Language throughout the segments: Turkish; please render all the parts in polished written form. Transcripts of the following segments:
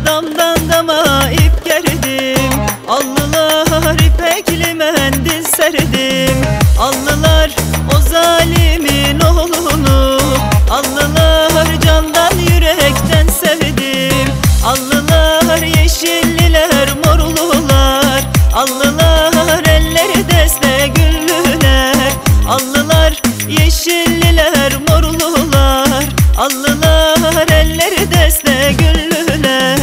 Damdan dama ip gerdim, allılar ipekli mendil serdim. Allılar o zalimin oğlunu, allılar candan yürekten sevdim. Allılar yeşilliler morlular, allılar elleri deste güllüler. Allılar yeşilliler morlular, allılar elleri deste güllüler.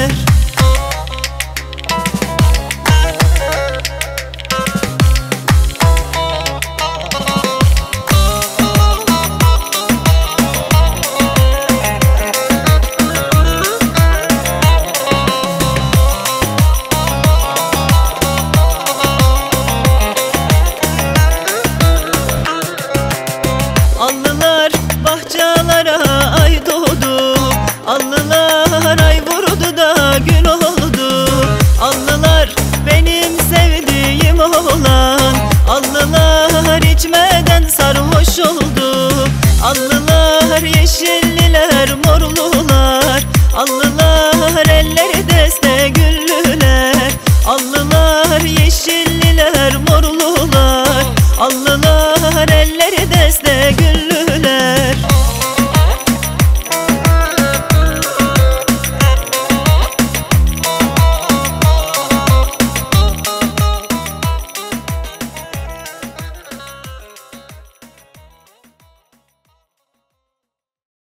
Allılar bahçalara ay doğdu, allılar ay vurdu da gün oldu. Allılar benim sevdiğim oğlan, allılar içmeden sarhoş oldu. Allılar yeşilliler morlular, allılar